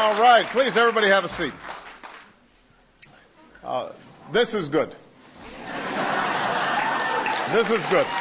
All right, please, everybody have a seat. This is good. This is good.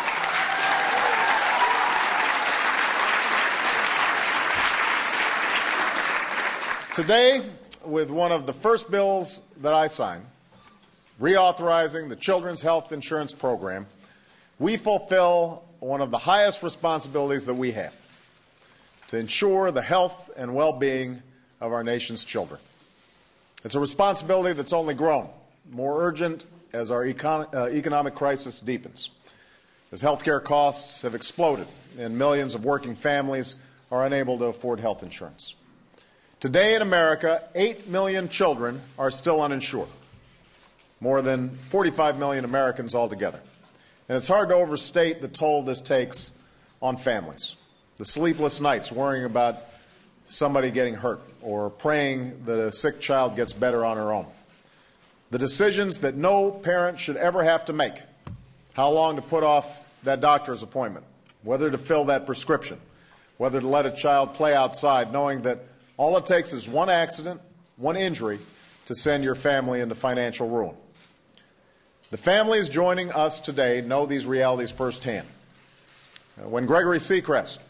Today, with one of the first bills that I signed, reauthorizing the Children's Health Insurance Program, we fulfill one of the highest responsibilities that we have, to ensure the health and well-being of our nation's children. It's a responsibility that's only grown more urgent as our economic crisis deepens, as healthcare costs have exploded and millions of working families are unable to afford health insurance. Today in America, 8 million children are still uninsured, more than 45 million Americans altogether. And it's hard to overstate the toll this takes on families. The sleepless nights worrying about somebody getting hurt or praying that a sick child gets better on her own. The decisions that no parent should ever have to make. How long to put off that doctor's appointment, whether to fill that prescription, whether to let a child play outside, knowing that all it takes is one accident, one injury, to send your family into financial ruin. The families joining us today know these realities firsthand. When Gregory Seacrest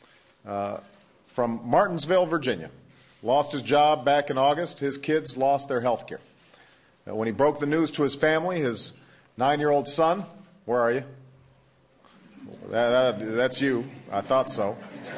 from Martinsville, Virginia, lost his job back in August, his kids lost their health care. When he broke the news to his family, his 9-year-old son, where are you? That's you. I thought so.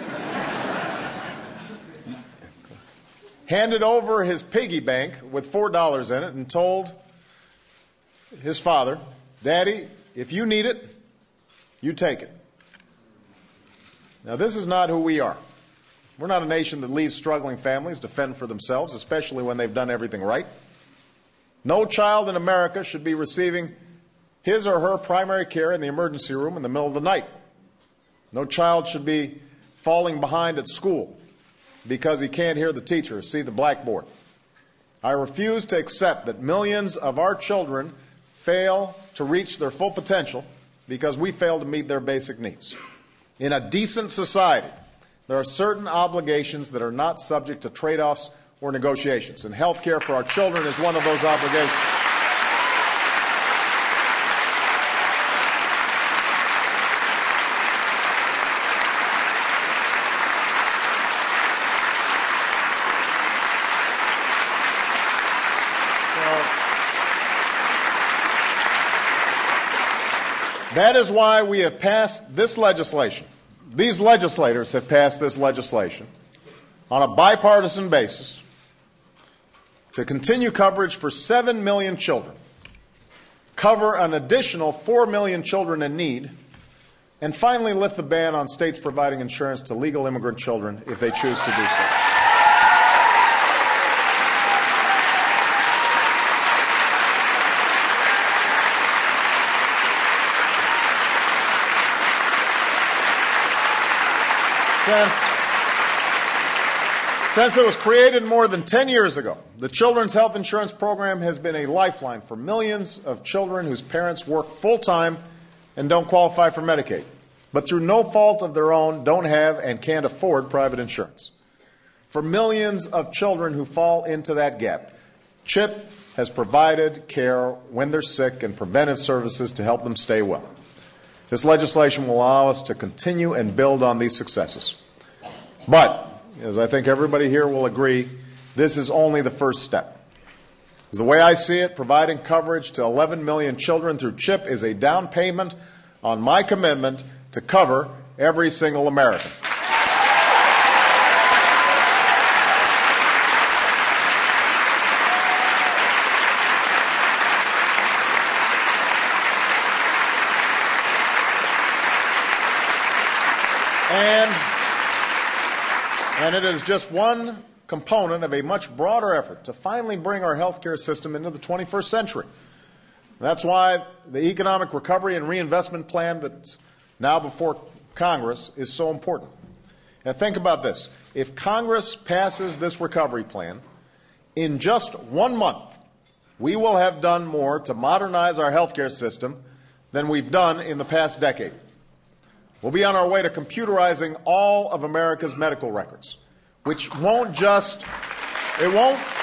Handed over his piggy bank with $4 in it and told his father, "Daddy, if you need it, you take it." Now, this is not who we are. We're not a nation that leaves struggling families to fend for themselves, especially when they've done everything right. No child in America should be receiving his or her primary care in the emergency room in the middle of the night. No child should be falling behind at school because he can't hear the teacher or see the blackboard. I refuse to accept that millions of our children fail to reach their full potential because we fail to meet their basic needs. In a decent society, there are certain obligations that are not subject to trade-offs or negotiations, and health care for our children is one of those obligations. That is why we have passed this legislation. These legislators have passed this legislation on a bipartisan basis to continue coverage for 7 million children, cover an additional 4 million children in need, and finally lift the ban on states providing insurance to legal immigrant children if they choose to do so. Since it was created more than 10 years ago, the Children's Health Insurance Program has been a lifeline for millions of children whose parents work full-time and don't qualify for Medicaid, but through no fault of their own don't have and can't afford private insurance. For millions of children who fall into that gap, CHIP has provided care when they're sick and preventive services to help them stay well. This legislation will allow us to continue and build on these successes. But, as I think everybody here will agree, this is only the first step. As the way I see it, providing coverage to 11 million children through CHIP is a down payment on my commitment to cover every single American. And it is just one component of a much broader effort to finally bring our healthcare system into the 21st century. That's why the Economic Recovery and Reinvestment Plan that's now before Congress is so important. And think about this. If Congress passes this recovery plan, in just 1 month, we will have done more to modernize our healthcare system than we've done in the past decade. We'll be on our way to computerizing all of America's medical records, which won't just It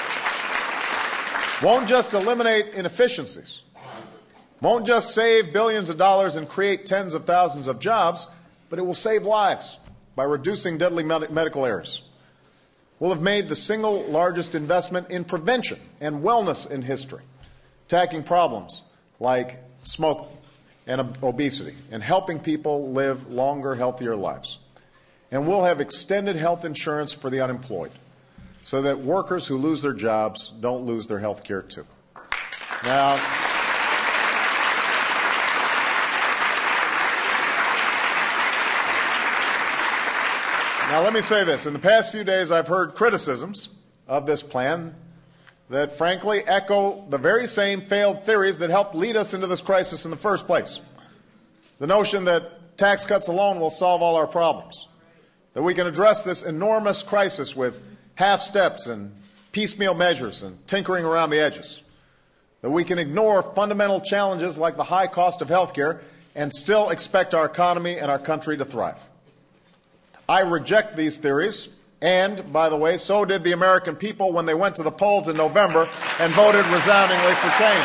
won't just eliminate inefficiencies, won't just save billions of dollars and create tens of thousands of jobs, but it will save lives by reducing deadly medical errors. We'll have made the single largest investment in prevention and wellness in history, tackling problems like smoking and obesity and helping people live longer, healthier lives. And we'll have extended health insurance for the unemployed so that workers who lose their jobs don't lose their health care too. Now, let me say this. In the past few days, I've heard criticisms of this plan that frankly echo the very same failed theories that helped lead us into this crisis in the first place. The notion that tax cuts alone will solve all our problems, that we can address this enormous crisis with half steps and piecemeal measures and tinkering around the edges, that we can ignore fundamental challenges like the high cost of health care and still expect our economy and our country to thrive. I reject these theories, and, by the way, so did the American people when they went to the polls in November and voted resoundingly for change.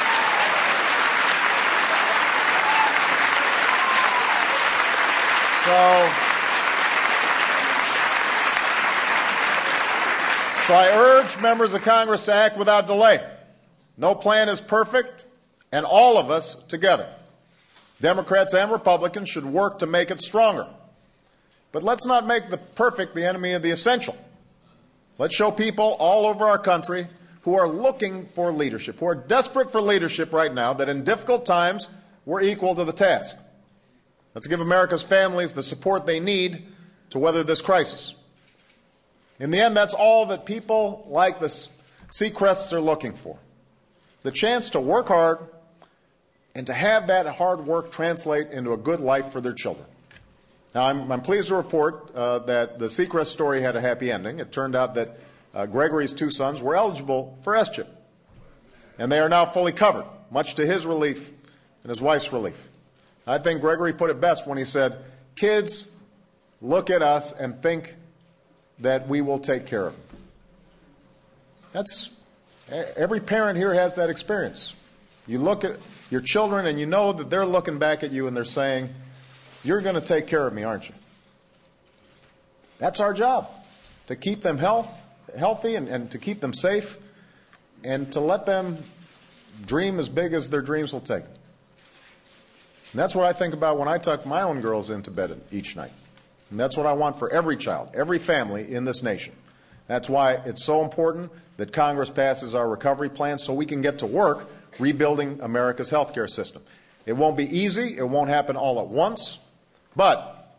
So I urge members of Congress to act without delay. No plan is perfect, and all of us together, Democrats and Republicans, should work to make it stronger. But let's not make the perfect the enemy of the essential. Let's show people all over our country who are looking for leadership, who are desperate for leadership right now, that in difficult times we're equal to the task. Let's give America's families the support they need to weather this crisis. In the end, that's all that people like the Secrests are looking for. The chance to work hard and to have that hard work translate into a good life for their children. Now, I'm pleased to report that the Secrest story had a happy ending. It turned out that Gregory's two sons were eligible for S-chip, and they are now fully covered, much to his relief and his wife's relief. I think Gregory put it best when he said, "Kids look at us and think that we will take care of them." Every parent here has that experience. You look at your children and you know that they're looking back at you and they're saying, "You're going to take care of me, aren't you?" That's our job, to keep them healthy and to keep them safe and to let them dream as big as their dreams will take. And that's what I think about when I tuck my own girls into bed each night. And that's what I want for every child, every family in this nation. That's why it's so important that Congress passes our recovery plan so we can get to work rebuilding America's health care system. It won't be easy. It won't happen all at once. But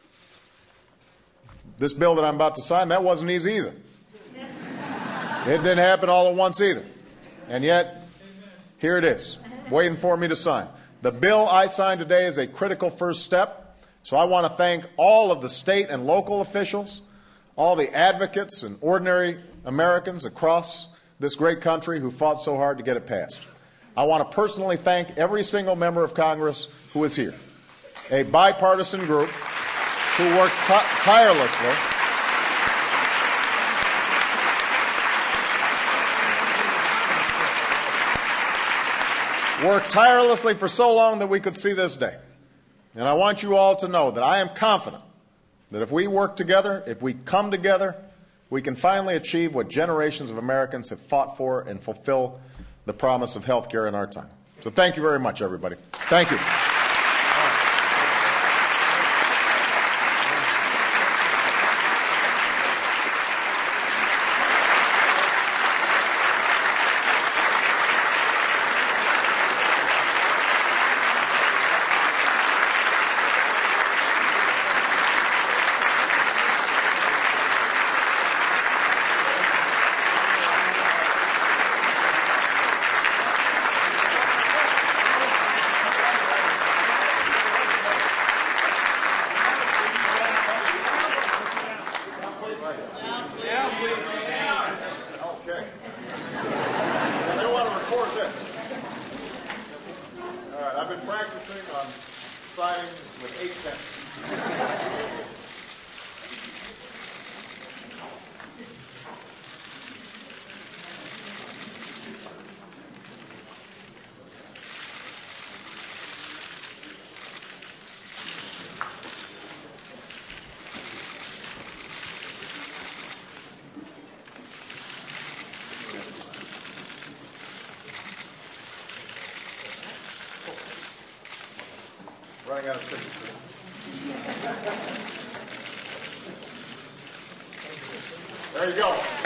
this bill that I'm about to sign, that wasn't easy either. It didn't happen all at once either. And yet, here it is, waiting for me to sign. The bill I signed today is a critical first step. So I want to thank all of the state and local officials, all the advocates and ordinary Americans across this great country who fought so hard to get it passed. I want to personally thank every single member of Congress who is here, a bipartisan group who worked tirelessly for so long that we could see this day. And I want you all to know that I am confident that if we work together, if we come together, we can finally achieve what generations of Americans have fought for and fulfill the promise of health care in our time. So thank you very much, everybody. Thank you. Signing with 8 pens. Running out of signatures. There you go.